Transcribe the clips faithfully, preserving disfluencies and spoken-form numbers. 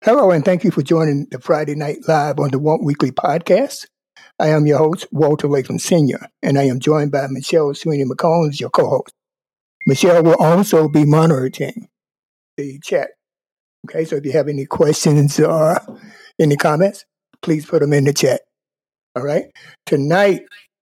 Hello, and thank you for joining the Friday Night Live on the Walt Weekly podcast. I am your host, Walter Latham Senior, and I am joined by Michelle Sweeney McCombs, your co-host. Michelle will also be monitoring the chat. Okay, so if you have any questions or any comments, please put them in the chat. All right. Tonight,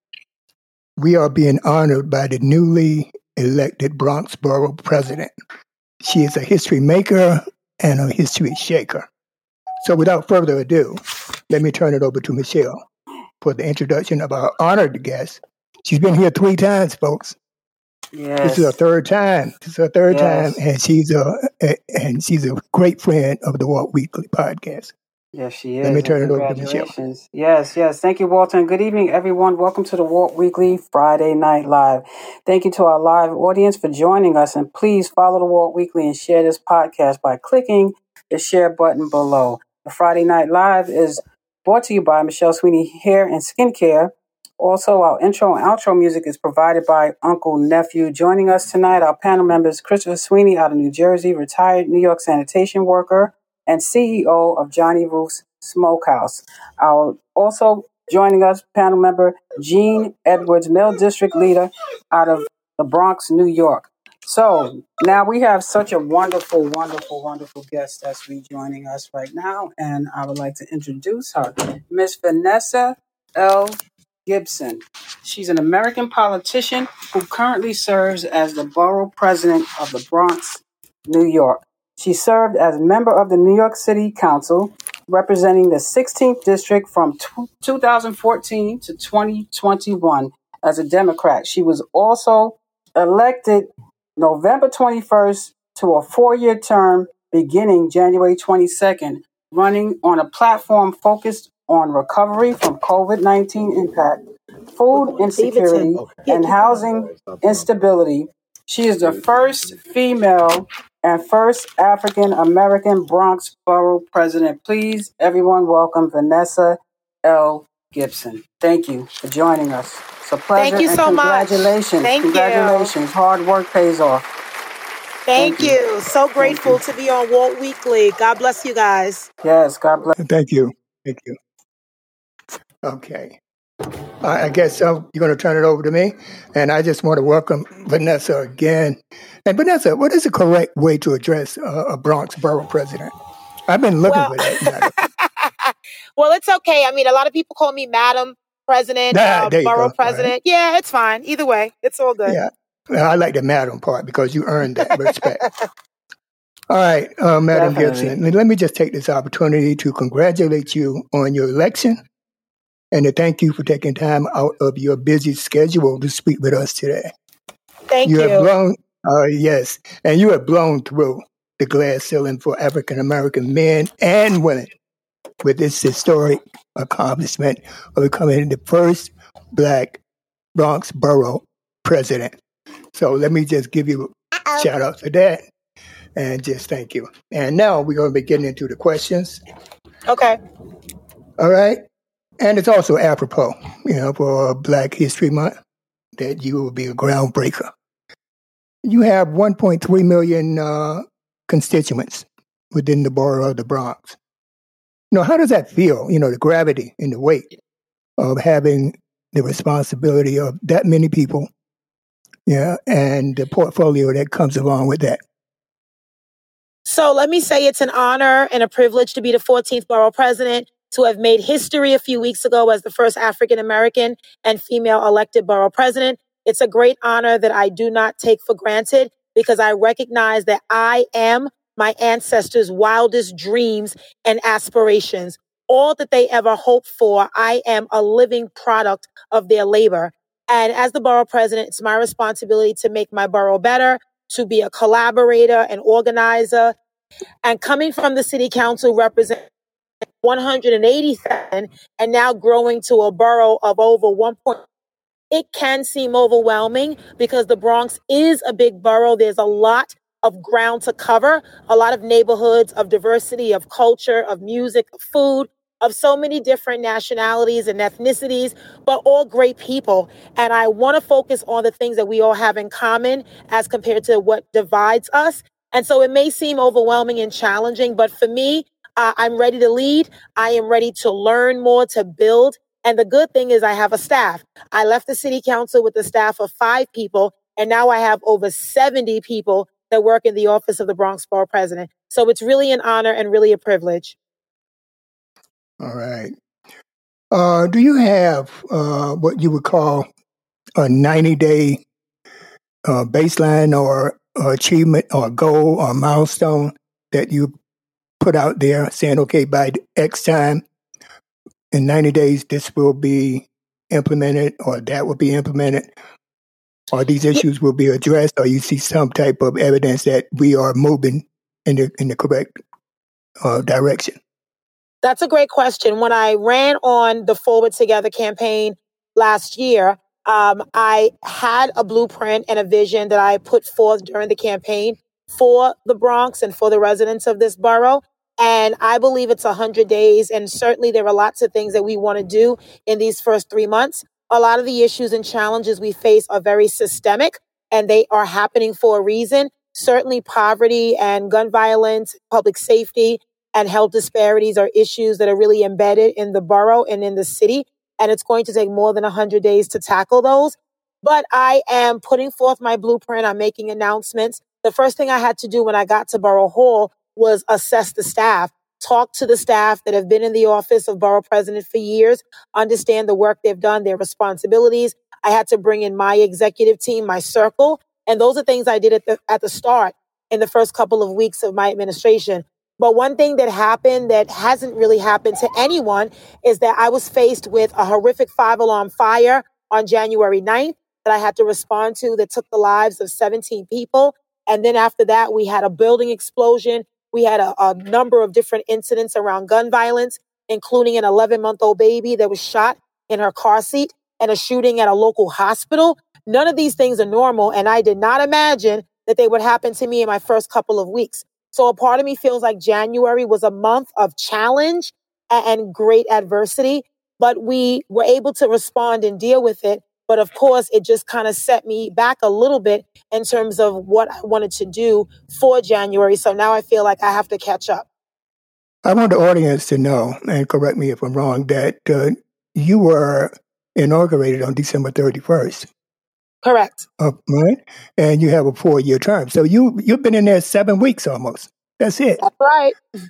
we are being honored by the newly elected Bronx Borough President. She is a history maker and a history shaker. So without further ado, let me turn it over to Michelle for the introduction of our honored guest. She's been here three times, folks. Yes. This is her third time. This is her third Yes. time, and she's a, a and she's a great friend of the Walt Weekly podcast. Yes, she is. Let me turn and it over to Michelle. Congratulations. Yes, yes. Thank you, Walter. And good evening, everyone. Welcome to the Walt Weekly Friday Night Live. Thank you to our live audience for joining us. And please follow the Walt Weekly and share this podcast by clicking the share button below. The Friday Night Live is brought to you by Michelle Sweeney Hair and Skincare. Also, our intro and outro music is provided by Uncle Nephew. Joining us tonight, our panel members, Christopher Sweeney out of New Jersey, retired New York sanitation worker, and C E O of Johnny Roof's Smokehouse. Our also joining us, panel member Gene Edwards, Mill District Leader out of the Bronx, New York. So now we have such a wonderful, wonderful, wonderful guest that's rejoining us right now, and I would like to introduce her, Miss Vanessa L. Gibson. She's an American politician who currently serves as the borough president of the Bronx, New York. She served as member of the New York City Council, representing the sixteenth District from two thousand fourteen to twenty twenty-one as a Democrat. She was also elected November twenty-first to a four-year term beginning January twenty-second, running on a platform focused on recovery from COVID nineteen impact, food insecurity, and housing instability. She is the first female and first African-American Bronx Borough President. Please, everyone, welcome Vanessa L. Gibson. Thank you for joining us. It's a pleasure. Thank you and so much. Congratulations. Thank you. Congratulations. Hard work pays off. Thank, Thank you. So grateful to be on Walt Weekly. God bless you guys. Yes, God bless. Thank you. Thank you. Okay. I I guess uh, you're going to turn it over to me, and I just want to welcome Vanessa again. And Vanessa, what is the correct way to address uh, a Bronx Borough President? I've been looking Well, for that. well, it's okay. I mean, a lot of people call me Madam President, Ah, uh, there you Borough go. All right. President. Yeah, it's fine. Either way, it's all good. Yeah. Well, I like the madam part because you earned that respect. All right, uh, Madam Definitely. Gibson, let me just take this opportunity to congratulate you on your election and to thank you for taking time out of your busy schedule to speak with us today. Thank You you. have blown, uh, yes, and you have blown through the glass ceiling for African American men and women with this historic accomplishment of becoming the first Black Bronx Borough President. So let me just give you a shout out for that and just thank you. And now we're going to be getting into the questions. Okay. All right. And it's also apropos, you know, for Black History Month that you will be a groundbreaker. You have one point three million uh, constituents within the borough of the Bronx. You know, how does that feel? You know, the gravity and the weight of having the responsibility of that many people, yeah, and the portfolio that comes along with that. So let me say it's an honor and a privilege to be the fourteenth Borough President, to have made history a few weeks ago as the first African American and female elected Borough President. It's a great honor that I do not take for granted because I recognize that I am my ancestors' wildest dreams and aspirations. All that they ever hoped for, I am a living product of their labor. And as the Borough President, it's my responsibility to make my borough better, to be a collaborator, an organizer. And coming from the City Council representing one hundred eighty-seven and now growing to a borough of over one point, it can seem overwhelming because the Bronx is a big borough. There's a lot of ground to cover, a lot of neighborhoods, of diversity, of culture, of music, of food, of so many different nationalities and ethnicities, but all great people. And I want to focus on the things that we all have in common as compared to what divides us. And so it may seem overwhelming and challenging, but for me, Uh, I'm ready to lead. I am ready to learn more, to build. And the good thing is I have a staff. I left the city council with a staff of five people, and now I have over seventy people that work in the office of the Bronx Borough President. So it's really an honor and really a privilege. All right. Uh, do you have uh, what you would call a ninety-day uh, baseline or, or achievement or goal or milestone that you put out there saying, okay, by X time, in ninety days, this will be implemented or that will be implemented, or these issues will be addressed, or you see some type of evidence that we are moving in the, in the correct uh, direction? That's a great question. When I ran on the Forward Together campaign last year, um, I had a blueprint and a vision that I put forth during the campaign for the Bronx and for the residents of this borough. And I believe it's one hundred days. And certainly there are lots of things that we want to do in these first three months. A lot of the issues and challenges we face are very systemic, and they are happening for a reason. Certainly poverty and gun violence, public safety, and health disparities are issues that are really embedded in the borough and in the city. And it's going to take more than one hundred days to tackle those. But I am putting forth my blueprint. I'm making announcements. The first thing I had to do when I got to Borough Hall was assess the staff, talk to the staff that have been in the office of Borough President for years, understand the work they've done, their responsibilities. I had to bring in my executive team, my circle. And those are things I did at the, at the start in the first couple of weeks of my administration. But one thing that happened that hasn't really happened to anyone is that I was faced with a horrific five-alarm fire on January ninth that I had to respond to that took the lives of seventeen people. And then after that, we had a building explosion. We had a, a number of different incidents around gun violence, including an eleven-month-old baby that was shot in her car seat and a shooting at a local hospital. None of these things are normal, and I did not imagine that they would happen to me in my first couple of weeks. So a part of me feels like January was a month of challenge and great adversity, but we were able to respond and deal with it. But of course, it just kind of set me back a little bit in terms of what I wanted to do for January. So now I feel like I have to catch up. I want the audience to know, and correct me if I'm wrong, that uh, you were inaugurated on December thirty-first. Correct. Uh, right? And you have a four-year term. So you, you've been in there seven weeks almost. That's it. That's right.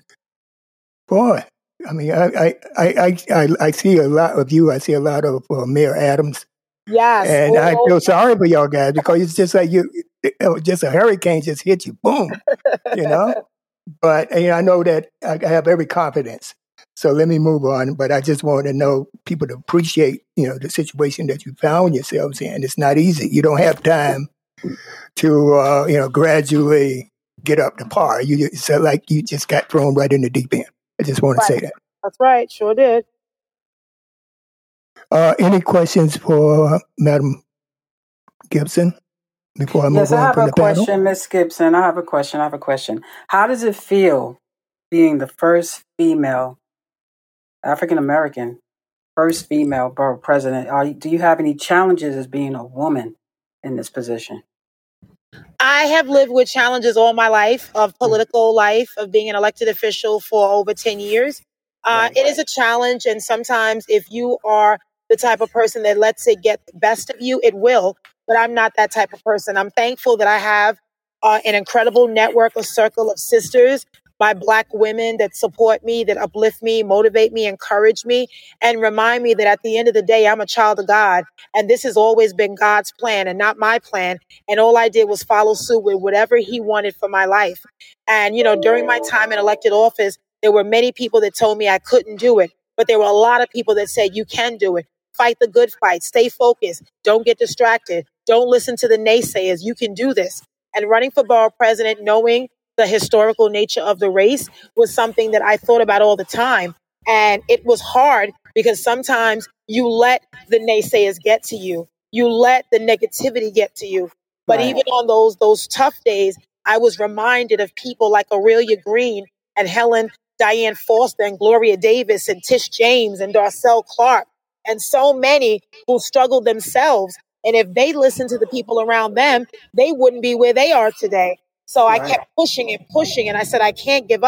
Boy, I mean, I I, I, I, I see a lot of you. I see a lot of uh, Mayor Adams. Yes. And oh, I feel sorry for y'all guys because it's just like you, just a hurricane just hit you. Boom. You know? But you know, I know that I have every confidence. So let me move on. But I just want to know people to appreciate, you know, the situation that you found yourselves in. It's not easy. You don't have time to, uh, you know, gradually get up to par. You it's like you just got thrown right in the deep end. I just want right. to say that. That's right. Sure did. Uh, any questions for Madam Gibson before I move yes, I on have from a the panel? question, Miz Gibson. I have a question. I have a question. How does it feel being the first female African American, first female borough president? Are, do you have any challenges as being a woman in this position? I have lived with challenges all my life of political life, of being an elected official for over ten years. Uh, Right. it is a challenge. And sometimes if you are the type of person that lets it get the best of you, it will. But I'm not that type of person. I'm thankful that I have uh, an incredible network, a circle of sisters, my Black women that support me, that uplift me, motivate me, encourage me, and remind me that at the end of the day, I'm a child of God. And this has always been God's plan and not my plan. And all I did was follow suit with whatever he wanted for my life. And, you know, during my time in elected office, there were many people that told me I couldn't do it. But there were a lot of people that said, you can do it. Fight the good fight. Stay focused. Don't get distracted. Don't listen to the naysayers. You can do this. And running for borough president, knowing the historical nature of the race was something that I thought about all the time. And it was hard because sometimes you let the naysayers get to you. You let the negativity get to you. But Right. even on those those tough days, I was reminded of people like Aurelia Green and Helen Diane Foster and Gloria Davis and Tish James and Darcel Clark and so many who struggled themselves. And if they listened to the people around them, they wouldn't be where they are today. So I Right. kept pushing and pushing. And I said, I can't give up.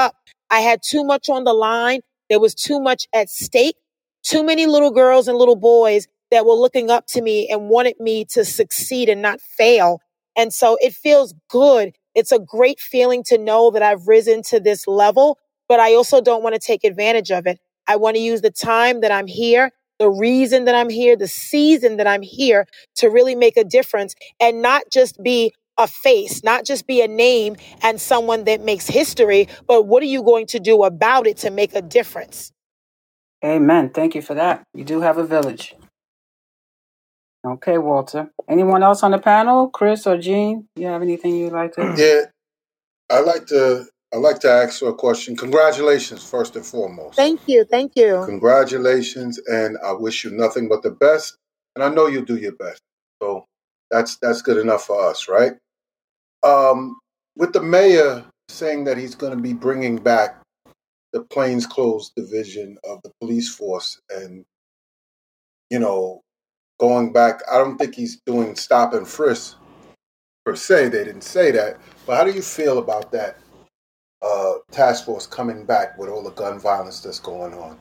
I had too much on the line. There was too much at stake. Too many little girls and little boys that were looking up to me and wanted me to succeed and not fail. And so it feels good. It's a great feeling to know that I've risen to this level, but I also don't want to take advantage of it. I want to use the time that I'm here, the reason that I'm here, the season that I'm here to really make a difference and not just be a face, not just be a name and someone that makes history, but what are you going to do about it to make a difference? Amen. Thank you for that. You do have a village. Okay, Walter. Anyone else on the panel? Chris or Jean? You have anything you'd like to? Yeah, I like to. I like to ask you a question. Congratulations, first and foremost. Thank you. Thank you. Congratulations, and I wish you nothing but the best. And I know you do your best. So that's that's good enough for us, right? Um, with the mayor saying that he's going to be bringing back the plainclothes division of the police force, and you know, going back, I don't think he's doing stop and frisk per se. They didn't say that, but how do you feel about that? Uh, task force coming back with all the gun violence that's going on?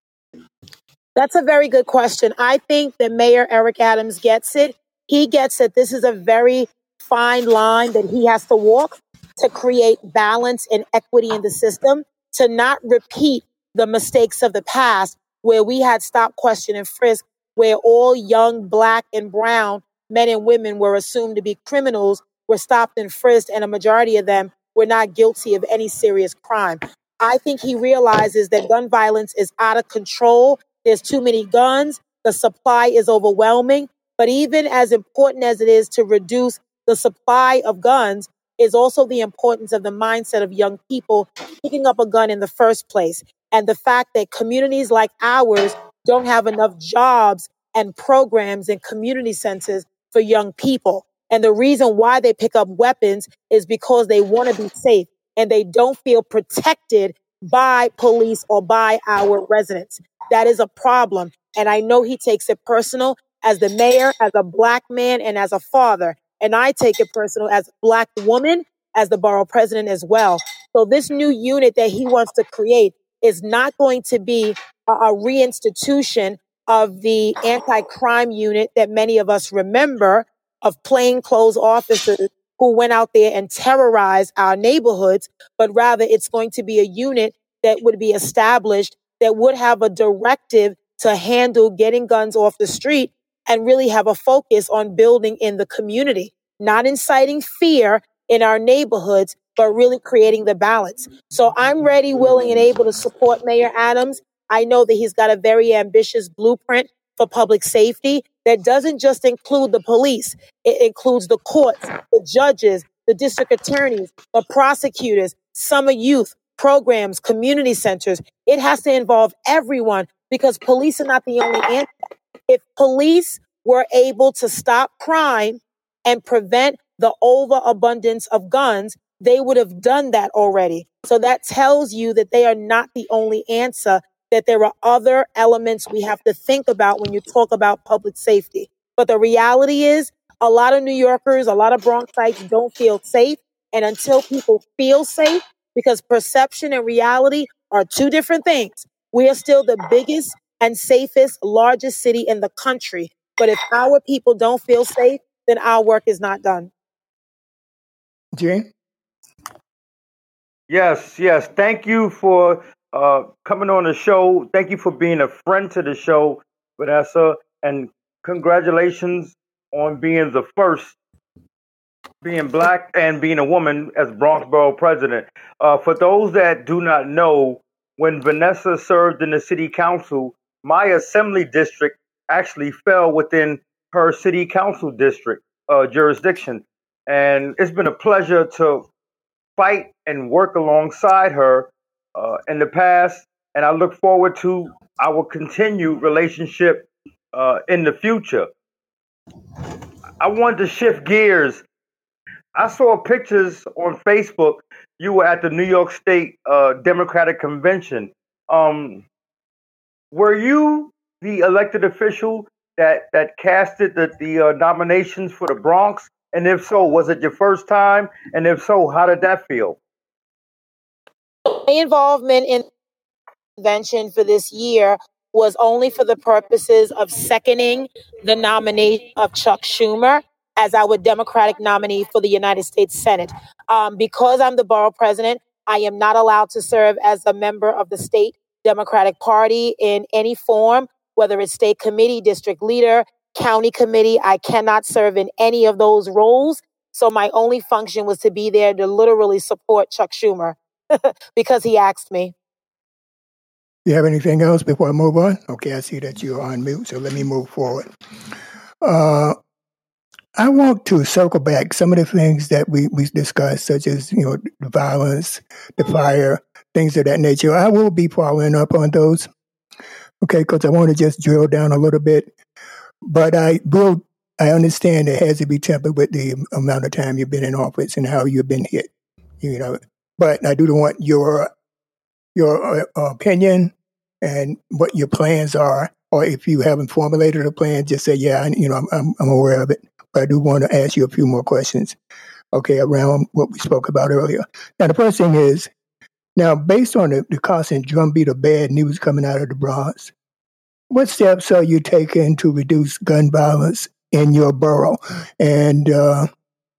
That's a very good question. I think that Mayor Eric Adams gets it. He gets that this is a very fine line that he has to walk to create balance and equity in the system, to not repeat the mistakes of the past where we had stop, question, and frisk, where all young black and brown men and women were assumed to be criminals, were stopped and frisked, and a majority of them were not guilty of any serious crime. I think he realizes that gun violence is out of control. There's too many guns. The supply is overwhelming. But even as important as it is to reduce the supply of guns, is also the importance of the mindset of young people picking up a gun in the first place. And the fact that communities like ours don't have enough jobs and programs and community centers for young people. And the reason why they pick up weapons is because they want to be safe and they don't feel protected by police or by our residents. That is a problem. And I know he takes it personal as the mayor, as a black man, and as a father. And I take it personal as a black woman, as the borough president as well. So this new unit that he wants to create is not going to be a, a reinstitution of the anti-crime unit that many of us remember, of plainclothes officers who went out there and terrorized our neighborhoods, but rather it's going to be a unit that would be established that would have a directive to handle getting guns off the street and really have a focus on building in the community, not inciting fear in our neighborhoods, but really creating the balance. So I'm ready, willing, and able to support Mayor Adams. I know that he's got a very ambitious blueprint for public safety that doesn't just include the police. It includes the courts, the judges, the district attorneys, the prosecutors, summer youth, programs, community centers. It has to involve everyone because police are not the only answer. If police were able to stop crime and prevent the overabundance of guns, they would have done that already. So that tells you that they are not the only answer, that there are other elements we have to think about when you talk about public safety. But the reality is, a lot of New Yorkers, a lot of Bronxites don't feel safe. And until people feel safe, because perception and reality are two different things, we are still the biggest and safest, largest city in the country. But if our people don't feel safe, then our work is not done. Jane? Yes, yes. Thank you for uh, coming on the show. Thank you for being a friend to the show, Vanessa. And congratulations on being the first, being black and being a woman as Bronx Borough President. Uh, for those that do not know, when Vanessa served in the city council, my assembly district actually fell within her city council district uh, jurisdiction. And it's been a pleasure to fight and work alongside her uh, in the past. And I look forward to our continued relationship uh, in the future. I wanted to shift gears. I saw pictures on Facebook. You were at the New York State uh, Democratic Convention. Um, were you the elected official that that casted the, the uh, nominations for the Bronx? And if so, was it your first time? And if so, how did that feel? My involvement in the convention for this year was only for the purposes of seconding the nomination of Chuck Schumer as our Democratic nominee for the United States Senate. Um, because I'm the borough president, I am not allowed to serve as a member of the state Democratic Party in any form, whether it's state committee, district leader, county committee. I cannot serve in any of those roles. So my only function was to be there to literally support Chuck Schumer because he asked me. You have anything else before I move on? Okay, I see that you're on mute, so let me move forward. Uh, I want to circle back some of the things that we, we discussed, such as, you know, the violence, the fire, things of that nature. I will be following up on those, okay, because I want to just drill down a little bit. But I will, I understand it has to be tempered with the amount of time you've been in office and how you've been hit, you know. But I do want your your uh, opinion and what your plans are, or if you haven't formulated a plan, just say, yeah, I, you know, I'm, I'm, I'm aware of it. But I do want to ask you a few more questions, okay, around what we spoke about earlier. Now, the first thing is, now, based on the, the constant drumbeat of bad news coming out of the Bronx, what steps are you taking to reduce gun violence in your borough? And uh,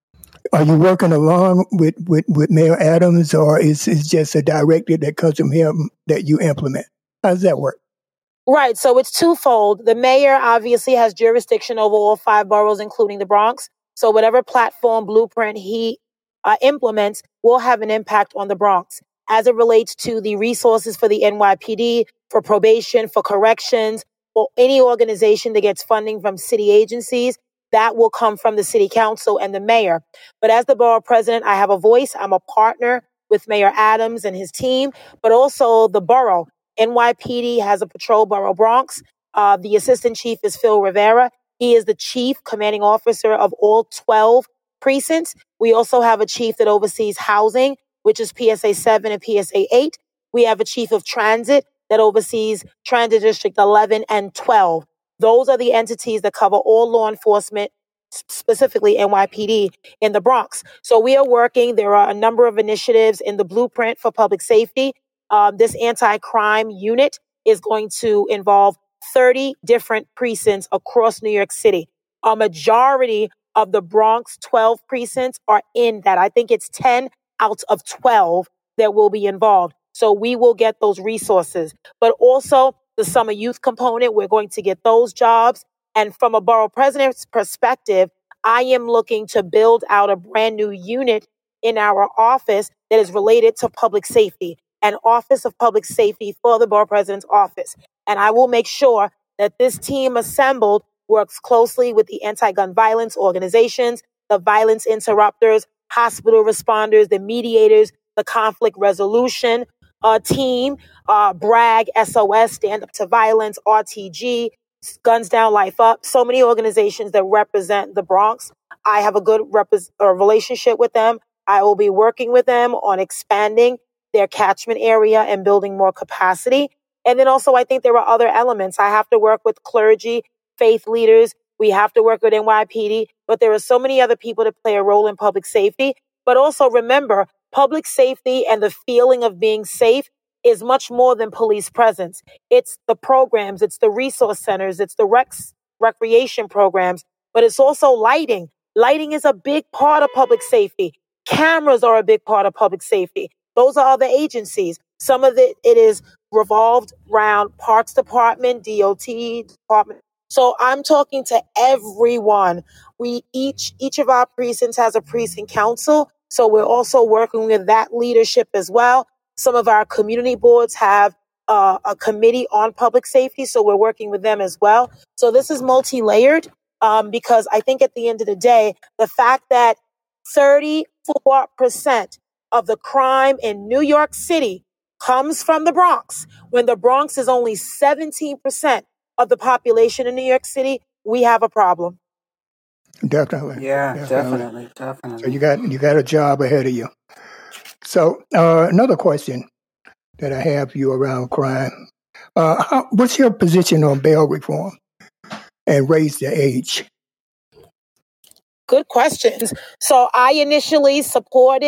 are you working along with, with, with Mayor Adams, or is it just a directive that comes from him that you implement? How does that work? Right. So it's twofold. The mayor obviously has jurisdiction over all five boroughs, including the Bronx. So whatever platform blueprint he uh, implements will have an impact on the Bronx as it relates to the resources for the N Y P D, for probation, for corrections, or any organization that gets funding from city agencies. That will come from the city council and the mayor. But as the borough president, I have a voice. I'm a partner with Mayor Adams and his team, but also the borough. N Y P D has a patrol borough Bronx. Uh, the assistant chief is Phil Rivera. He is the chief commanding officer of all twelve precincts. We also have a chief that oversees housing, which is P S A seven and P S A eight. We have a chief of transit that oversees Transit District eleven and twelve. Those are the entities that cover all law enforcement, specifically N Y P D in the Bronx. So we are working. There are a number of initiatives in the blueprint for public safety. Um, this anti-crime unit is going to involve thirty different precincts across New York City. A majority of the Bronx twelve precincts are in that. I think it's ten out of twelve that will be involved. So we will get those resources. But also the summer youth component, we're going to get those jobs. And from a borough president's perspective, I am looking to build out a brand new unit in our office that is related to public safety. An Office of Public Safety for the Borough President's Office. And I will make sure that this team assembled works closely with the anti-gun violence organizations, the violence interrupters, hospital responders, the mediators, the conflict resolution uh, team, uh, BRAG, S O S, Stand Up to Violence, R T G, Guns Down, Life Up. So many organizations that represent the Bronx. I have a good rep- uh, relationship with them. I will be working with them on expanding their catchment area and building more capacity. And then also, I think there are other elements. I have to work with clergy, faith leaders. We have to work with N Y P D, but there are so many other people that play a role in public safety. But also remember, public safety and the feeling of being safe is much more than police presence. It's the programs, it's the resource centers, it's the rec- recreation programs, but it's also lighting. Lighting is a big part of public safety. Cameras are a big part of public safety. Those are other agencies. Some of it, it is revolved around Parks Department, D O T Department. So I'm talking to everyone. We each, each of our precincts has a precinct council. So we're also working with that leadership as well. Some of our community boards have uh, a committee on public safety. So we're working with them as well. So this is multi-layered um, because I think at the end of the day, the fact that thirty-four percent of the crime in New York City comes from the Bronx, when the Bronx is only seventeen percent of the population in New York City, we have a problem. Definitely. Yeah, definitely, definitely, definitely. So you got you got a job ahead of you. So uh, another question that I have for you around crime: uh, how, what's your position on bail reform and raise the age? Good questions. So I initially supported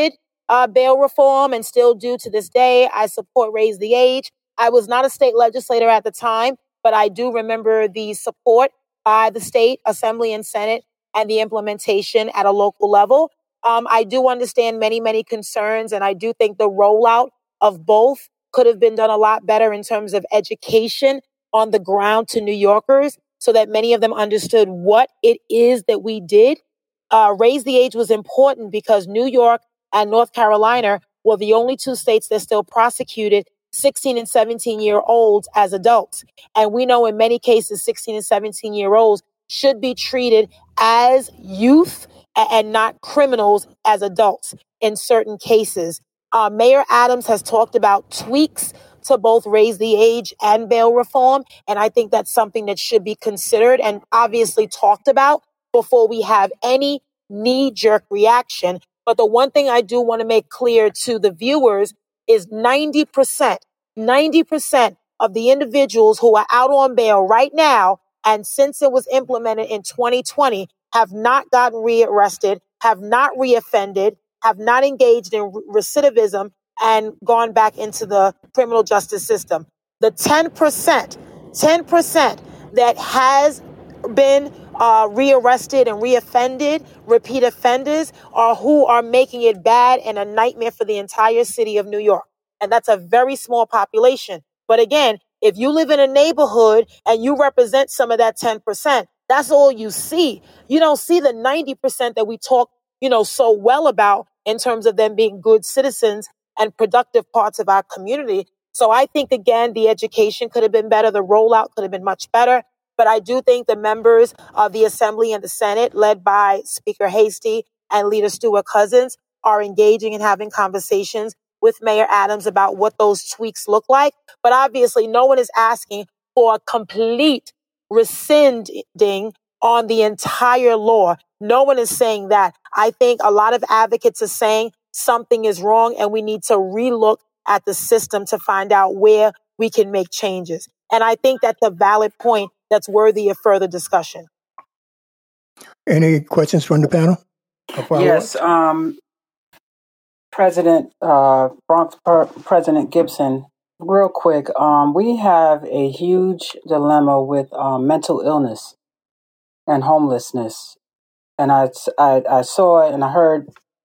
uh, bail reform and still do to this day. I support Raise the Age. I was not a state legislator at the time, but I do remember the support by the state assembly and Senate and the implementation at a local level. Um, I do understand many, many concerns, and I do think the rollout of both could have been done a lot better in terms of education on the ground to New Yorkers so that many of them understood what it is that we did. Uh, Raise the Age was important because New York and North Carolina were the only two states that still prosecuted sixteen and seventeen year olds as adults. And we know in many cases, sixteen and seventeen year olds should be treated as youth and not criminals as adults in certain cases. Uh, Mayor Adams has talked about tweaks to both Raise the Age and bail reform. And I think that's something that should be considered and obviously talked about before we have any knee-jerk reaction. But the one thing I do want to make clear to the viewers is ninety percent, ninety percent of the individuals who are out on bail right now, and since it was implemented in twenty twenty, have not gotten rearrested, have not reoffended, have not engaged in recidivism and gone back into the criminal justice system. The ten percent, ten percent that has been uh, rearrested and reoffended, repeat offenders, are who are making it bad and a nightmare for the entire city of New York. And that's a very small population. But again, if you live in a neighborhood and you represent some of that ten percent, that's all you see. You don't see the ninety percent that we talk, you know, so well about in terms of them being good citizens and productive parts of our community. So I think, again, the education could have been better. The rollout could have been much better. But I do think the members of the Assembly and the Senate, led by Speaker Hastie and Leader Stewart Cousins, are engaging and having conversations with Mayor Adams about what those tweaks look like. But obviously, no one is asking for a complete rescinding on the entire law. No one is saying that. I think a lot of advocates are saying something is wrong and we need to relook at the system to find out where we can make changes. And I think that's a valid point that's worthy of further discussion. Any questions from the panel? Yes, um, President uh, Bronx per- President Gibson, real quick, um, we have a huge dilemma with um, mental illness and homelessness. And I, I, I saw it and I heard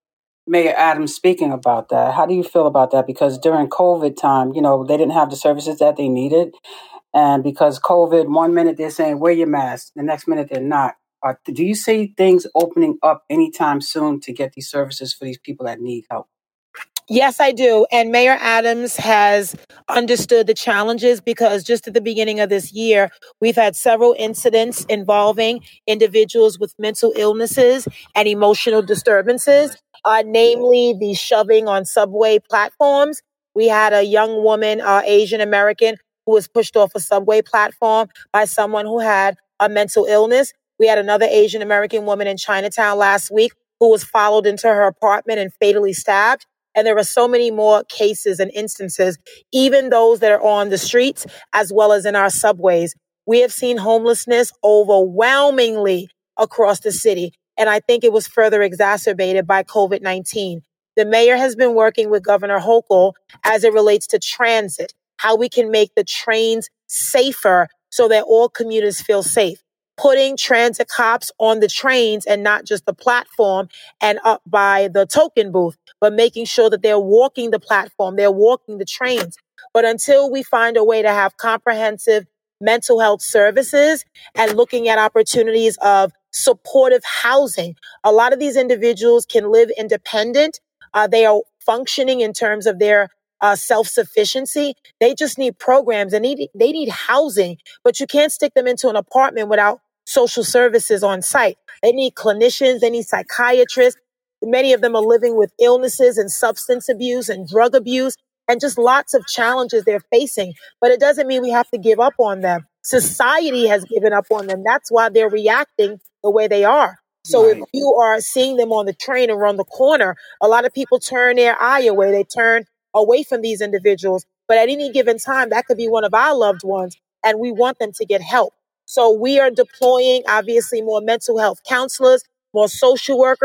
Mayor Adams speaking about that. How do you feel about that? Because during COVID time, you know, they didn't have the services that they needed. And because COVID, one minute they're saying, wear your mask, the next minute they're not. Uh, do you see things opening up anytime soon to get these services for these people that need help? Yes, I do. And Mayor Adams has understood the challenges because just at the beginning of this year, we've had several incidents involving individuals with mental illnesses and emotional disturbances, uh, namely the shoving on subway platforms. We had a young woman, uh, Asian American, who was pushed off a subway platform by someone who had a mental illness. We had another Asian American woman in Chinatown last week who was followed into her apartment and fatally stabbed. And there are so many more cases and instances, even those that are on the streets, as well as in our subways. We have seen homelessness overwhelmingly across the city. And I think it was further exacerbated by COVID nineteen. The mayor has been working with Governor Hochul as it relates to transit, how we can make the trains safer so that all commuters feel safe. Putting transit cops on the trains and not just the platform and up by the token booth, but making sure that they're walking the platform, they're walking the trains. But until we find a way to have comprehensive mental health services and looking at opportunities of supportive housing, a lot of these individuals can live independent. Uh, they are functioning in terms of their uh, self-sufficiency. They just need programs. They need, they need housing, but you can't stick them into an apartment without social services on site. They need clinicians. They need psychiatrists. Many of them are living with illnesses and substance abuse and drug abuse and just lots of challenges they're facing. But it doesn't mean we have to give up on them. Society has given up on them. That's why they're reacting the way they are. So Right. if you are seeing them on the train or on the corner, a lot of people turn their eye away. They turn away from these individuals. But at any given time, that could be one of our loved ones, and we want them to get help. So we are deploying, obviously, more mental health counselors, more social workers,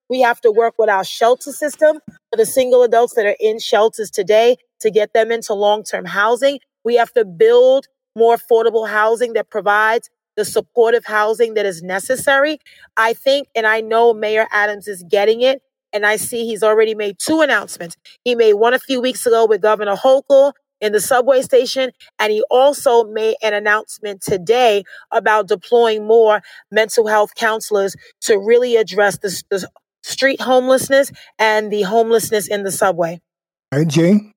We have to work with our shelter system for the single adults that are in shelters today to get them into long-term housing. We have to build more affordable housing that provides the supportive housing that is necessary. I think, and I know Mayor Adams is getting it, and I see he's already made two announcements. He made one a few weeks ago with Governor Hochul in the subway station, and he also made an announcement today about deploying more mental health counselors to really address the, the street homelessness and the homelessness in the subway. All right, Gene?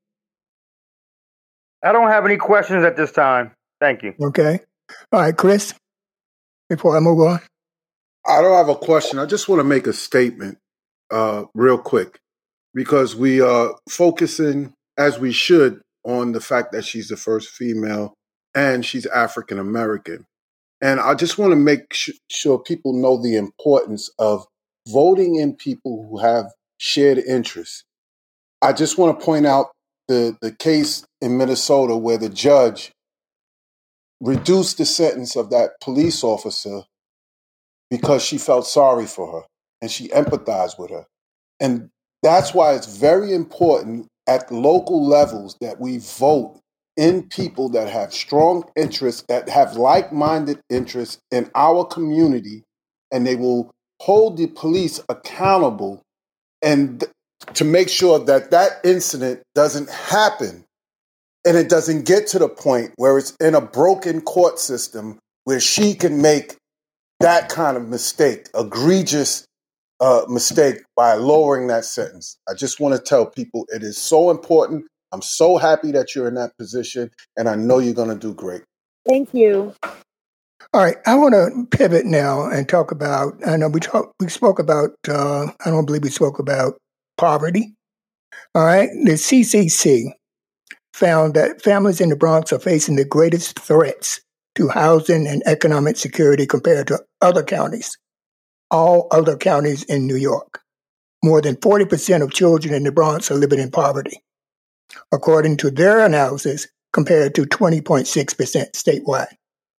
I don't have any questions at this time. Thank you. Okay. All right, Chris, before I move on. I don't have a question. I just want to make a statement uh, real quick, because we are focusing, as we should, on the fact that she's the first female and she's African American. And I just want to make sh- sure people know the importance of voting in people who have shared interests. I just want to point out the, the case in Minnesota where the judge reduced the sentence of that police officer because she felt sorry for her and she empathized with her. And that's why it's very important at local levels that we vote in people that have strong interests, that have like-minded interests in our community, and they will hold the police accountable and th- to make sure that that incident doesn't happen and it doesn't get to the point where it's in a broken court system where she can make that kind of mistake, egregious uh, mistake, by lowering that sentence. I just want to tell people it is so important. I'm so happy that you're in that position, and I know you're going to do great. Thank you. All right, I want to pivot now and talk about, I know we talk, we spoke about, uh, I don't believe we spoke about poverty. All right, the C C C found that families in the Bronx are facing the greatest threats to housing and economic security compared to other counties, all other counties in New York. More than forty percent of children in the Bronx are living in poverty, according to their analysis, compared to twenty point six percent statewide.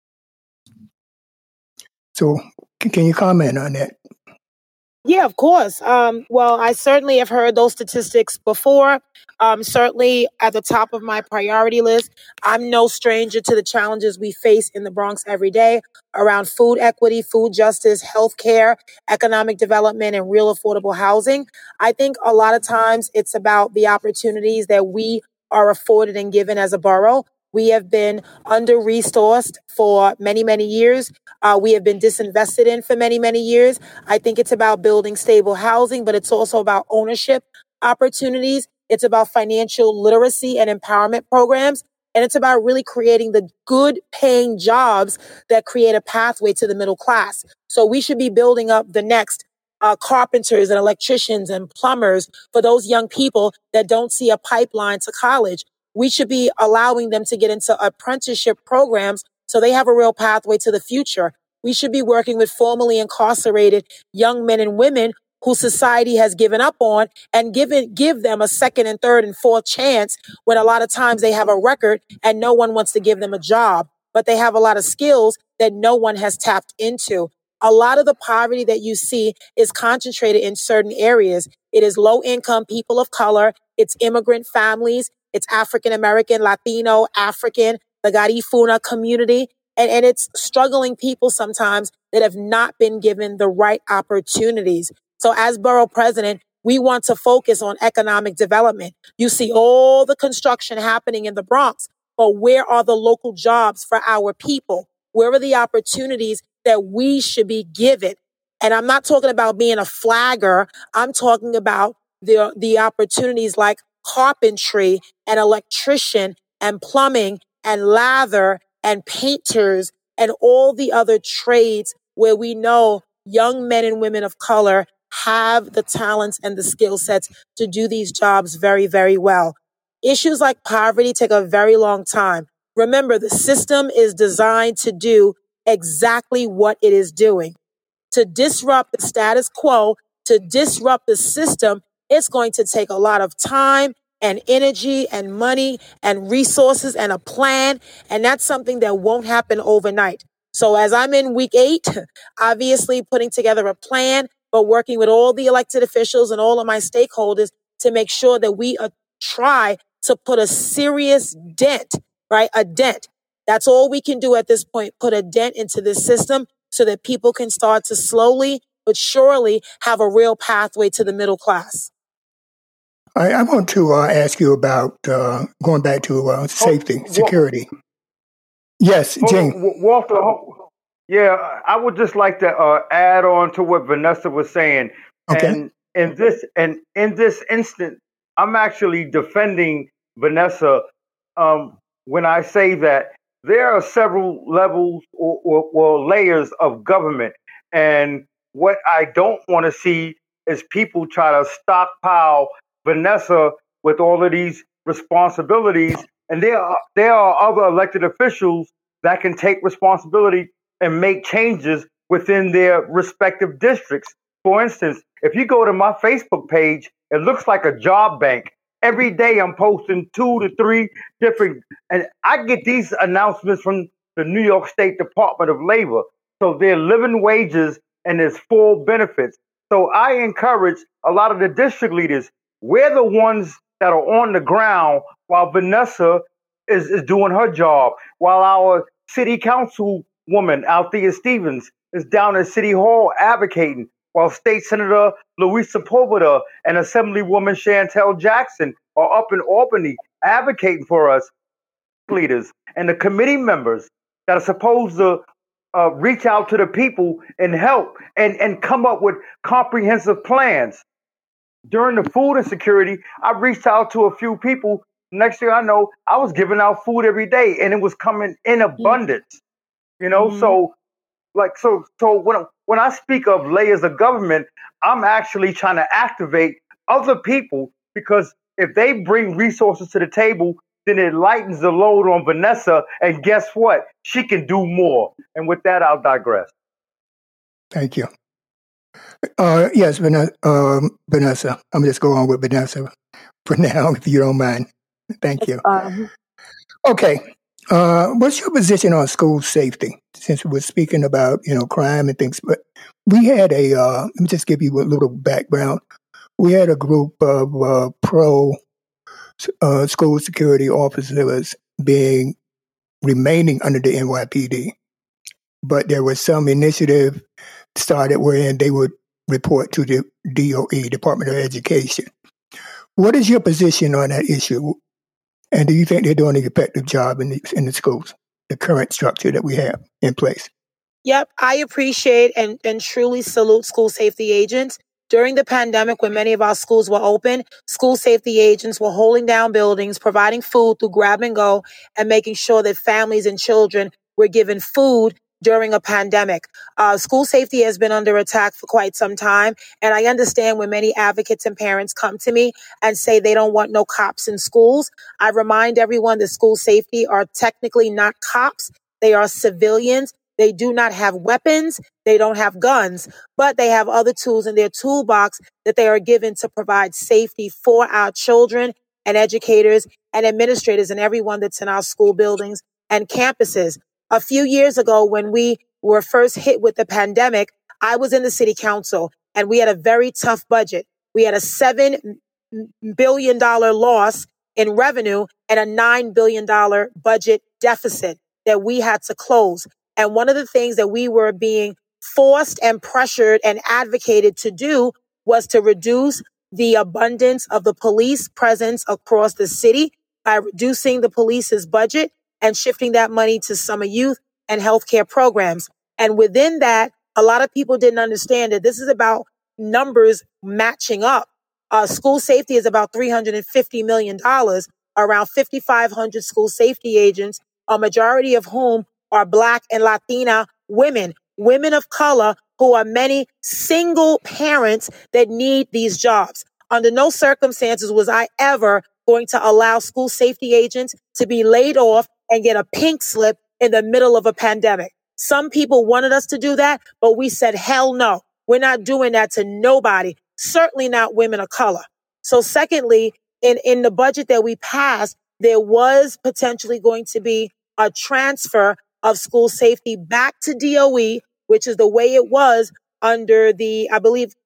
So can, can you comment on that? Yeah, of course. Um, well, I certainly have heard those statistics before. Um, certainly at the top of my priority list. I'm no stranger to the challenges we face in the Bronx every day around food equity, food justice, healthcare, economic development, and real affordable housing. I think a lot of times it's about the opportunities that we are afforded and given as a borough. We have been under-resourced for many, many years. Uh, we have been disinvested in for many, many years. I think it's about building stable housing, but it's also about ownership opportunities. It's about financial literacy and empowerment programs. And it's about really creating the good paying jobs that create a pathway to the middle class. So we should be building up the next uh, carpenters and electricians and plumbers for those young people that don't see a pipeline to college. We should be allowing them to get into apprenticeship programs so they have a real pathway to the future. We should be working with formerly incarcerated young men and women who society has given up on and give, it, give them a second and third and fourth chance when a lot of times they have a record and no one wants to give them a job, but they have a lot of skills that no one has tapped into. A lot of the poverty that you see is concentrated in certain areas. It is low income people of color. It's immigrant families. It's African American, Latino, African, the Garifuna community. And, and it's struggling people sometimes that have not been given the right opportunities. So as borough president, we want to focus on economic development. You see all the construction happening in the Bronx, but where are the local jobs for our people? Where are the opportunities that we should be given? And I'm not talking about being a flagger. I'm talking about the, the opportunities like carpentry and electrician and plumbing and lather and painters and all the other trades where we know young men and women of color have the talents and the skill sets to do these jobs very, very well. Issues like poverty take a very long time. Remember, the system is designed to do exactly what it is doing. To disrupt the status quo, to disrupt the system, it's going to take a lot of time and energy and money and resources and a plan. And that's something that won't happen overnight. So as I'm in week eight, obviously putting together a plan, but working with all the elected officials and all of my stakeholders to make sure that we uh, try to put a serious dent, right? A dent. That's all we can do at this point, put a dent into this system so that people can start to slowly but surely have a real pathway to the middle class. I, I want to uh, ask you about uh, going back to uh, safety, Oh, security. Yes, Oh, James. W- Walter, oh, yeah, I would just like to uh, add on to what Vanessa was saying. Okay. And in this and in this instant, I'm actually defending Vanessa um, when I say that there are several levels or, or, or layers of government, and what I don't want to see is people try to stockpile Vanessa with all of these responsibilities. And there are, there are other elected officials that can take responsibility and make changes within their respective districts. For instance, if you go to my Facebook page, it looks like a job bank. Every day I'm posting two to three different, and I get these announcements from the New York State Department of Labor. So they're living wages and there's full benefits. So I encourage a lot of the district leaders, we're the ones that are on the ground while Vanessa is, is doing her job, while our city council woman, Althea Stevens, is down at City Hall advocating, while State Senator Luis Sepulveda and Assemblywoman Chantel Jackson are up in Albany advocating for us leaders and the committee members that are supposed to uh, reach out to the people and help and, and come up with comprehensive plans. During the food insecurity, I reached out to a few people. Next thing I know, I was giving out food every day and it was coming in abundance. You know, Mhm. so like so so when when I speak of layers of government, I'm actually trying to activate other people, because if they bring resources to the table, then it lightens the load on Vanessa, and guess what? She can do more. And with that, I'll digress. Thank you. Uh, yes, Vanessa, um, Vanessa. I'm just going on with Vanessa for now, if you don't mind. Thank you. Um, Okay. Uh, what's your position on school safety? Since we're speaking about, you know, crime and things, but we had a, uh, let me just give you a little background. We had a group of uh, pro uh, school security officers being remaining under the N Y P D, but there was some initiative started wherein they would report to the D O E, Department of Education. What is your position on that issue? And do you think they're doing an effective job in the, in the schools, the current structure that we have in place? Yep, I appreciate and, and truly salute school safety agents. During the pandemic, when many of our schools were open, school safety agents were holding down buildings, providing food through grab and go, and making sure that families and children were given food during a pandemic. Uh, school safety has been under attack for quite some time, and I understand when many advocates and parents come to me and say they don't want no cops in schools. I remind everyone that school safety are technically not cops. They are civilians. They do not have weapons. They don't have guns, but they have other tools in their toolbox that they are given to provide safety for our children and educators and administrators and everyone that's in our school buildings and campuses. A few years ago, when we were first hit with the pandemic, I was in the city council and we had a very tough budget. We had a seven billion dollars loss in revenue and a nine billion dollars budget deficit that we had to close. And one of the things that we were being forced and pressured and advocated to do was to reduce the abundance of the police presence across the city by reducing the police's budget and shifting that money to summer youth and healthcare programs. And within that, a lot of people didn't understand that this is about numbers matching up. Uh, school safety is about three hundred fifty million dollars, around five thousand five hundred school safety agents, a majority of whom are Black and Latina women, women of color who are many single parents that need these jobs. Under no circumstances was I ever going to allow school safety agents to be laid off and get a pink slip in the middle of a pandemic. Some people wanted us to do that, but we said, hell no, we're not doing that to nobody, certainly not women of color. So secondly, in, in the budget that we passed, there was potentially going to be a transfer of school safety back to D O E, which is the way it was under the, I believe,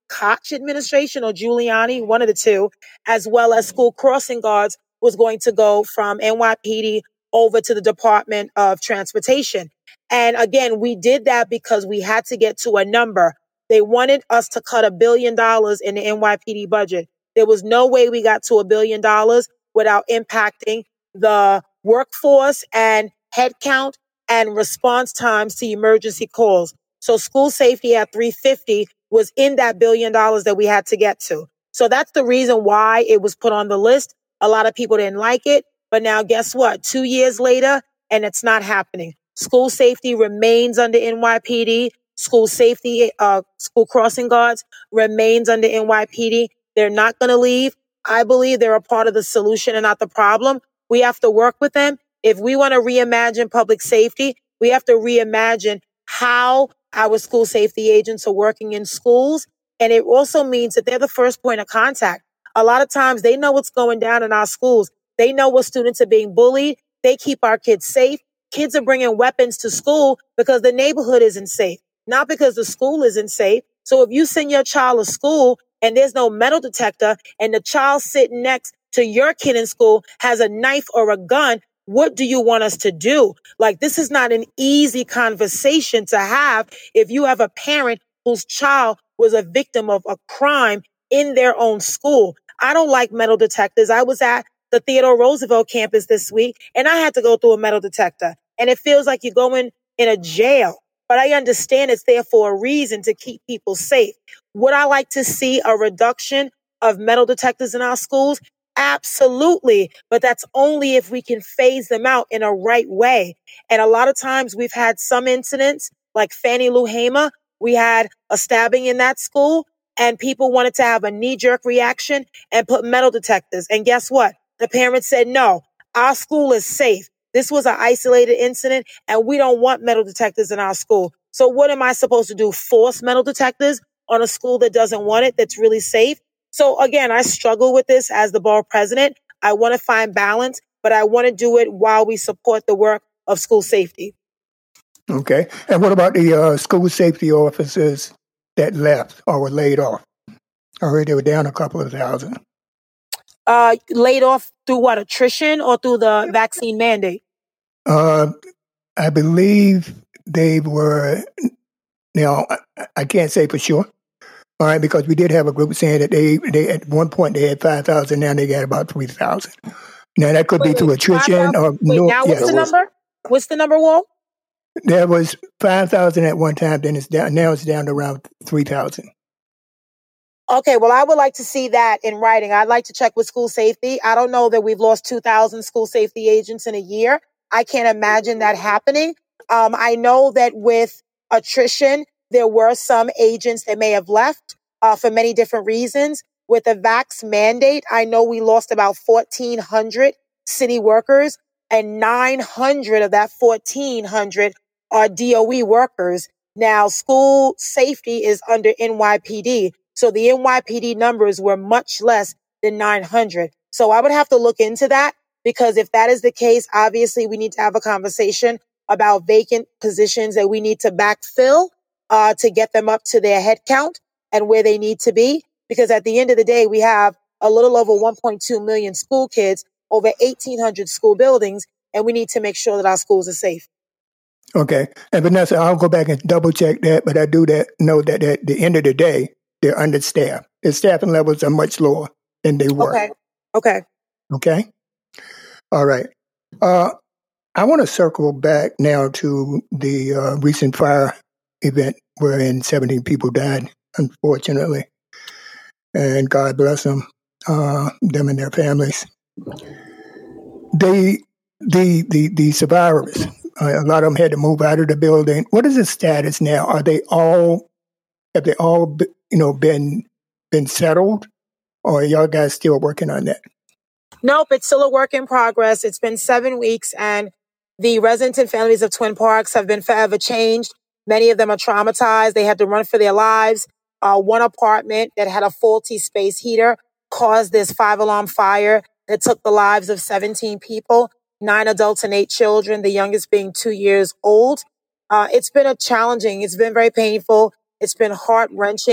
Koch administration or Giuliani, one of the two, as well as school crossing guards, was going to go from N Y P D over to the Department of Transportation. And again, we did that because we had to get to a number. They wanted us to cut a billion dollars in the N Y P D budget. There was no way we got to a billion dollars without impacting the workforce and headcount and response times to emergency calls. So school safety at three fifty was in that billion dollars that we had to get to. So that's the reason why it was put on the list. A lot of people didn't like it, but now guess what? Two years later, and it's not happening. School safety remains under N Y P D. School safety, uh, school crossing guards remains under N Y P D. They're not going to leave. I believe they're a part of the solution and not the problem. We have to work with them. If we want to reimagine public safety, we have to reimagine how our school safety agents are working in schools. And it also means that they're the first point of contact. A lot of times they know what's going down in our schools. They know what students are being bullied. They keep our kids safe. Kids are bringing weapons to school because the neighborhood isn't safe, not because the school isn't safe. So if you send your child to school and there's no metal detector and the child sitting next to your kid in school has a knife or a gun, what do you want us to do? Like, this is not an easy conversation to have if you have a parent whose child was a victim of a crime in their own school. I don't like metal detectors. I was at the Theodore Roosevelt campus this week and I had to go through a metal detector and it feels like you're going in a jail. But I understand it's there for a reason, to keep people safe. Would I like to see a reduction of metal detectors in our schools? Absolutely. But that's only if we can phase them out in a right way. And a lot of times we've had some incidents like Fannie Lou Hamer. We had a stabbing in that school and people wanted to have a knee-jerk reaction and put metal detectors. And guess what? The parents said, no, our school is safe. This was an isolated incident and we don't want metal detectors in our school. So what am I supposed to do? Force metal detectors on a school that doesn't want it, that's really safe? So again, I struggle with this as the borough president. I want to find balance, but I want to do it while we support the work of school safety. Okay. And what about the uh, school safety officers that left or were laid off? I heard they were down a couple of thousand. Uh, laid off through what, attrition or through the vaccine mandate? Uh, I believe they were, now, I, I can't say for sure. All right, because we did have a group saying that they, they at one point they had five thousand, now they got about three thousand. Now, that could wait, be through attrition or wait, no. Now, what's yes. the number? What's the number, Walt? There was five thousand at one time, then it's down, now it's down to around three thousand. Okay, well, I would like to see that in writing. I'd like to check with school safety. I don't know that we've lost two thousand school safety agents in a year. I can't imagine that happening. Um, I know that with attrition, there were some agents that may have left uh, for many different reasons. With the vax mandate, I know we lost about fourteen hundred city workers, and nine hundred of that fourteen hundred are D O E workers. Now, school safety is under N Y P D. So the N Y P D numbers were much less than nine hundred. So I would have to look into that, because if that is the case, obviously we need to have a conversation about vacant positions that we need to backfill uh, to get them up to their head count and where they need to be. Because at the end of the day, we have a little over one point two million school kids, over eighteen hundred school buildings, and we need to make sure that our schools are safe. Okay. And Vanessa, I'll go back and double check that, but I do that know that at the end of the day, they're understaffed. Their staffing levels are much lower than they were. Okay. Okay. Okay. All right. Uh, I want to circle back now to the uh, recent fire event wherein seventeen people died, unfortunately. And God bless them, uh, them and their families. They, the, the, the survivors, uh, a lot of them had to move out of the building. What is the status now? Are they all, have they all, you know, been, been settled, or are y'all guys still working on that? Nope, it's still a work in progress. It's been seven weeks and the residents and families of Twin Parks have been forever changed. Many of them are traumatized. They had to run for their lives. Uh, one apartment that had a faulty space heater caused this five-alarm fire that took the lives of seventeen people, nine adults and eight children, the youngest being two years old. Uh, it's been a challenging, it's been very painful. It's been heart-wrenching.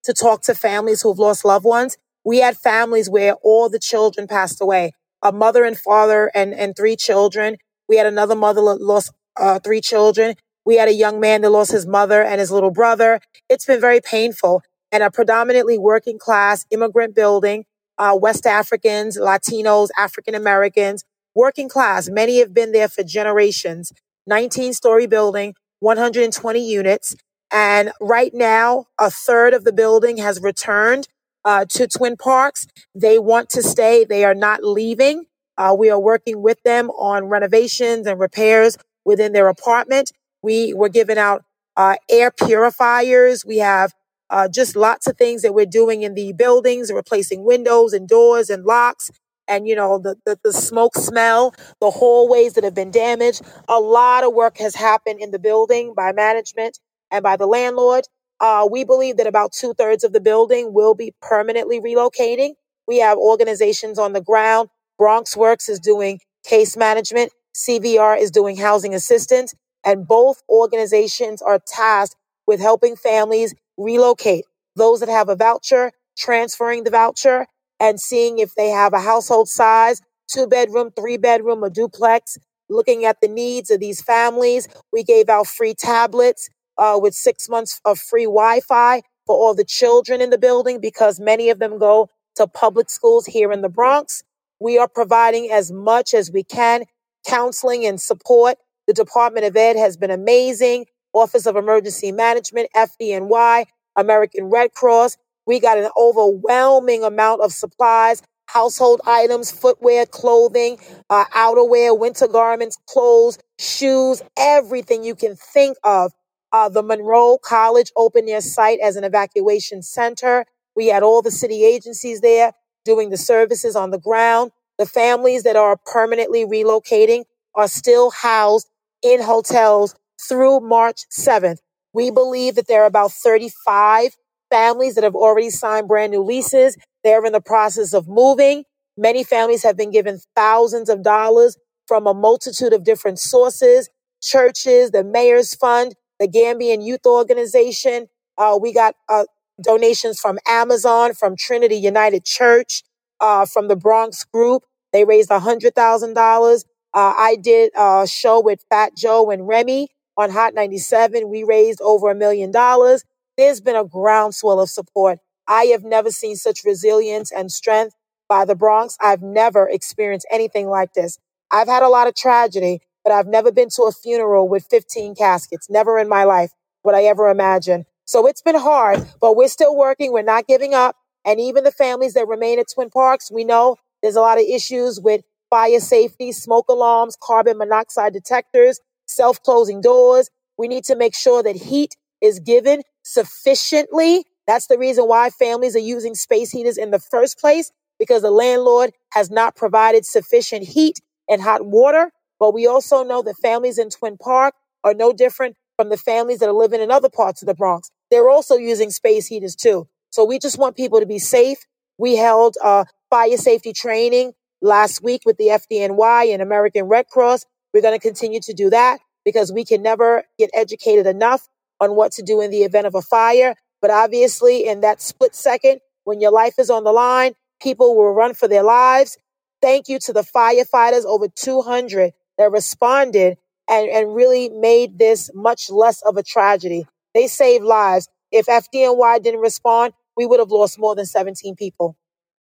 to talk to families who've lost loved ones. We had families where all the children passed away, a mother and father and, and three children. We had another mother that lost uh, three children. We had a young man that lost his mother and his little brother. It's been very painful. And a predominantly working class immigrant building, uh, West Africans, Latinos, African Americans, working class. Many have been there for generations. nineteen story building, one hundred twenty units. And right now, a third of the building has returned uh, to Twin Parks. They want to stay. They are not leaving. Uh, we are working with them on renovations and repairs within their apartment. We were giving out uh, air purifiers. We have uh, just lots of things that we're doing in the buildings, replacing windows and doors and locks. And, you know, the, the, the smoke smell, the hallways that have been damaged. A lot of work has happened in the building by management and by the landlord. Uh, we believe that about two thirds of the building will be permanently relocating. We have organizations on the ground. Bronx Works is doing case management. C V R is doing housing assistance. And both organizations are tasked with helping families relocate. Those that have a voucher, transferring the voucher, and seeing if they have a household size, two bedroom, three bedroom, a duplex, looking at the needs of these families. We gave out free tablets uh, with six months of free Wi-Fi for all the children in the building because many of them go to public schools here in the Bronx. We are providing as much as we can, counseling and support. The Department of Ed has been amazing. Office of Emergency Management, F D N Y, American Red Cross. We got an overwhelming amount of supplies, household items, footwear, clothing, uh, outerwear, winter garments, clothes, shoes, everything you can think of. Uh, the Monroe College opened their site as an evacuation center. We had all the city agencies there doing the services on the ground. The families that are permanently relocating are still housed in hotels through March seventh. We believe that there are about thirty-five families that have already signed brand new leases. They're in the process of moving. Many families have been given thousands of dollars from a multitude of different sources, churches, the Mayor's Fund, the Gambian Youth Organization. Uh, we got uh, donations from Amazon, from Trinity United Church, uh, from the Bronx Group. They raised one hundred thousand dollars. Uh, I did a show with Fat Joe and Remy on Hot ninety-seven. We raised over a million dollars. There's been a groundswell of support. I have never seen such resilience and strength by the Bronx. I've never experienced anything like this. I've had a lot of tragedy, but I've never been to a funeral with fifteen caskets. Never in my life would I ever imagine. So it's been hard, but we're still working. We're not giving up. And even the families that remain at Twin Parks, we know there's a lot of issues with fire safety, smoke alarms, carbon monoxide detectors, self-closing doors. We need to make sure that heat is given sufficiently. That's the reason why families are using space heaters in the first place, because the landlord has not provided sufficient heat and hot water. But we also know that families in Twin Park are no different from the families that are living in other parts of the Bronx. They're also using space heaters too. So we just want people to be safe. We held uh, fire safety training last week with the F D N Y and American Red Cross. We're going to continue to do that because we can never get educated enough on what to do in the event of a fire. But obviously, in that split second, when your life is on the line, people will run for their lives. Thank you to the firefighters, over two hundred that responded and, and really made this much less of a tragedy. They saved lives. If F D N Y didn't respond, we would have lost more than seventeen people.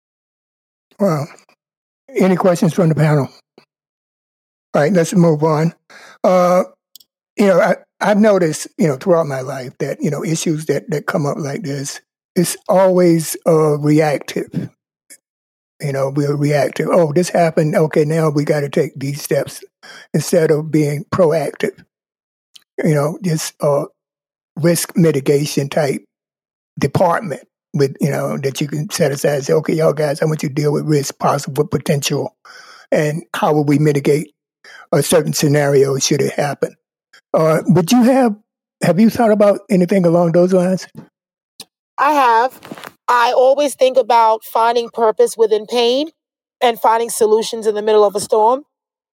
Wow. Any questions from the panel? All right, let's move on. Uh, you know, I, I've noticed, you know, throughout my life that, you know, issues that, that come up like this, it's always uh, reactive. You know, we're reactive. Oh, this happened. Okay, now we got to take these steps instead of being proactive. You know, this uh, risk mitigation type department with, you know, that you can set aside and say, okay, y'all guys, I want you to deal with risk, possible, potential, and how will we mitigate a certain scenario should it happen. Uh, would you have, have you thought about anything along those lines? I have. I always think about finding purpose within pain and finding solutions in the middle of a storm.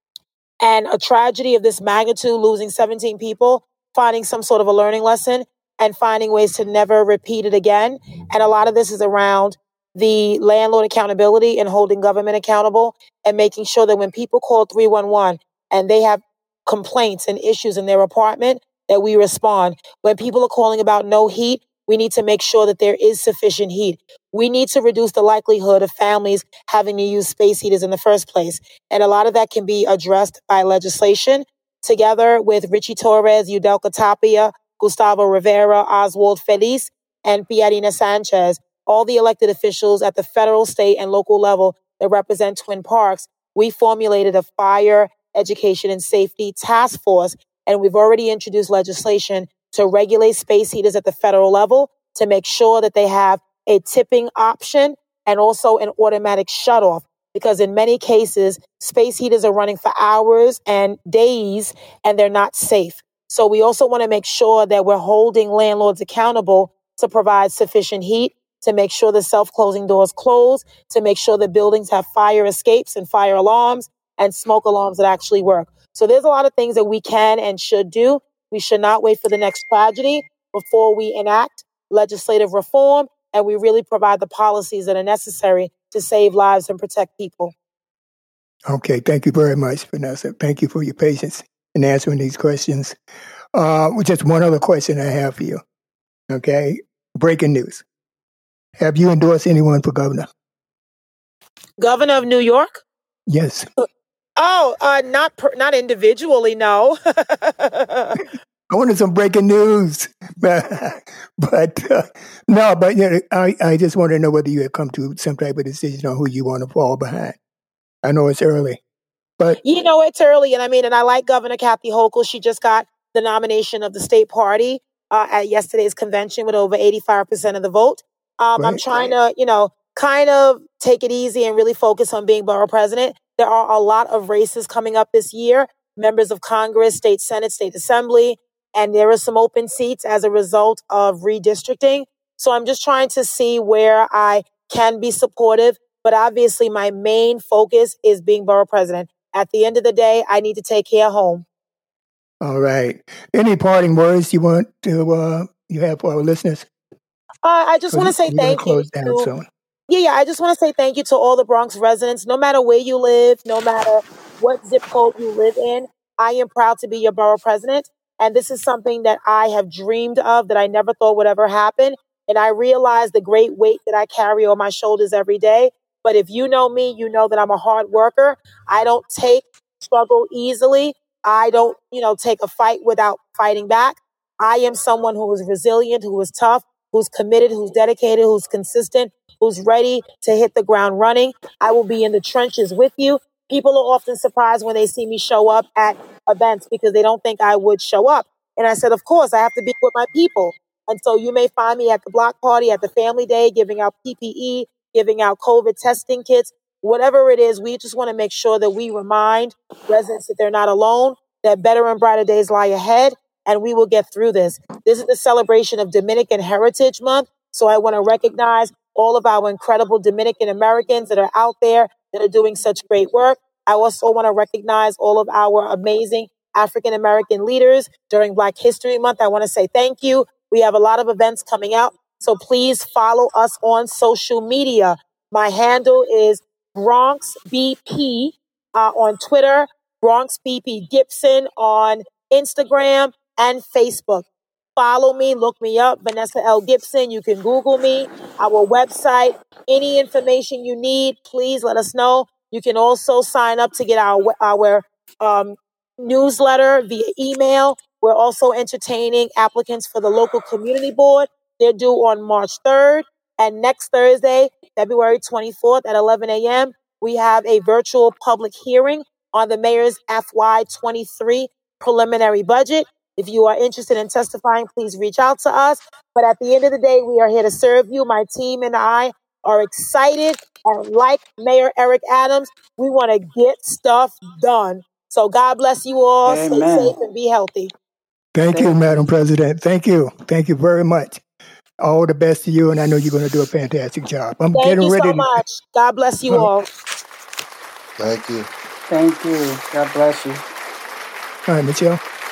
And a tragedy of this magnitude, losing seventeen people, finding some sort of a learning lesson. and finding ways to never repeat it again. And a lot of this is around the landlord accountability and holding government accountable and making sure that when people call three one one and they have complaints and issues in their apartment, that we respond. When people are calling about no heat, we need to make sure that there is sufficient heat. We need to reduce the likelihood of families having to use space heaters in the first place. And a lot of that can be addressed by legislation, together with Richie Torres, Udelka Tapia, Gustavo Rivera, Oswald Feliz, and Pierina Sanchez, all the elected officials at the federal, state, and local level that represent Twin Parks. We formulated a fire education and safety task force, and we've already introduced legislation to regulate space heaters at the federal level to make sure that they have a tipping option and also an automatic shutoff. Because in many cases, space heaters are running for hours and days, and they're not safe. So we also want to make sure that we're holding landlords accountable to provide sufficient heat, to make sure the self-closing doors close, to make sure the buildings have fire escapes and fire alarms and smoke alarms that actually work. So there's a lot of things that we can and should do. We should not wait for the next tragedy before we enact legislative reform, and we really provide the policies that are necessary to save lives and protect people. Okay, thank you very much, Vanessa. Thank you for your patience in answering these questions. Uh, just one other question I have for you. Okay, breaking news. Have you endorsed anyone for governor? Governor of New York? Yes. Oh, uh, not per, not individually, no. I wanted some breaking news, but, but uh, no, but you know, I, I just want to know whether you had come to some type of decision on who you want to fall behind. I know it's early, but you know it's early, and I mean, and I like Governor Kathy Hochul. She just got the nomination of the state party uh, at yesterday's convention with over eighty-five percent of the vote. Um, right. I'm trying to, you know, kind of take it easy and really focus on being borough president. There are a lot of races coming up this year, members of Congress, state Senate, state assembly, and there are some open seats as a result of redistricting. So I'm just trying to see where I can be supportive. But obviously, my main focus is being borough president. At the end of the day, I need to take care of home. All right. Any parting words you want to uh, you have for our listeners? Uh, I just want to say thank you. Close down soon. Yeah, yeah. I just want to say thank you to all the Bronx residents, no matter where you live, no matter what zip code you live in. I am proud to be your borough president. And this is something that I have dreamed of that I never thought would ever happen. And I realize the great weight that I carry on my shoulders every day. But if you know me, you know that I'm a hard worker. I don't take struggle easily. I don't, you know, take a fight without fighting back. I am someone who is resilient, who is tough, who's committed, who's dedicated, who's consistent, who's ready to hit the ground running. I will be in the trenches with you. People are often surprised when they see me show up at events because they don't think I would show up. And I said, of course, I have to be with my people. And so you may find me at the block party, at the family day, giving out P P E, giving out COVID testing kits, whatever it is. We just want to make sure that we remind residents that they're not alone, that better and brighter days lie ahead, and we will get through this. This is the celebration of Dominican Heritage Month. So I want to recognize all of our incredible Dominican Americans that are out there that are doing such great work. I also want to recognize all of our amazing African American leaders during Black History Month. I want to say thank you. We have a lot of events coming out, so please follow us on social media. My handle is Bronx B P uh, on Twitter, Bronx B P Gibson on Instagram and Facebook. Follow me, look me up, Vanessa L. Gibson. You can Google me, our website. Any information you need, please let us know. You can also sign up to get our our um, newsletter via email. We're also entertaining applicants for the local community board. They're due on March third. And next Thursday, February twenty-fourth at eleven a.m., we have a virtual public hearing on the mayor's F Y twenty-three preliminary budget. If you are interested in testifying, please reach out to us. But at the end of the day, we are here to serve you. My team and I are excited. And like Mayor Eric Adams, we want to get stuff done. So God bless you all. Amen. Stay safe and be healthy. Thank you, Madam President. Thank you. Thank you very much. All the best to you, and I know you're going to do a fantastic job. I'm Thank getting you ready so to... much. God bless you all. Thank you. Thank you. God bless you. All right, Michelle.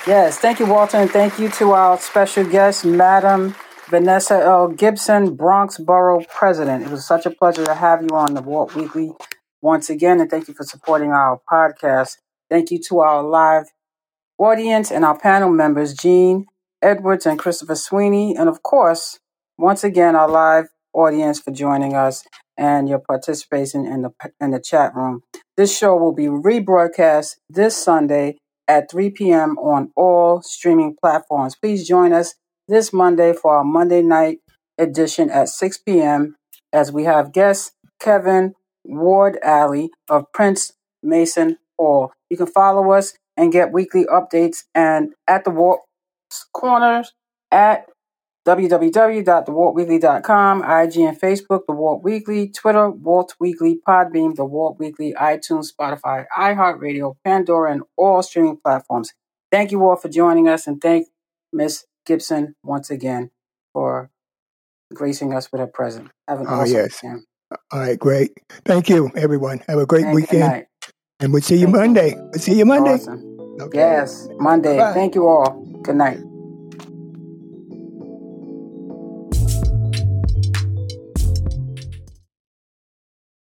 Yes, thank you, Walter, and thank you to our special guest, Madam Vanessa L. Gibson, Bronx Borough President. It was such a pleasure to have you on the Walt Weekly once again, and thank you for supporting our podcast. Thank you to our live audience and our panel members, Gene Edwards and Christopher Sweeney, and of course, once again, our live audience for joining us and your participation in the in the chat room. This show will be rebroadcast this Sunday at three p.m. on all streaming platforms. Please join us this Monday for our Monday night edition at six p.m. as we have guest Kevin Ward Alley of Prince Mason Hall. You can follow us and get weekly updates and at the Walt Corners at w w w dot the walt weekly dot com, I G and Facebook, The Walt Weekly, Twitter, Walt Weekly, Podbean, The Walt Weekly, iTunes, Spotify, iHeartRadio, Pandora, and all streaming platforms. Thank you all for joining us, and thank Miss Gibson once again for gracing us with her presence. Have an Oh, awesome yes. weekend. All right, great. Thank you, everyone. Have a great And good weekend. night. And we'll see you Thank you. Monday. We'll see you Monday. Awesome. Okay. Yes, Monday. Bye-bye. Thank you all. Good night.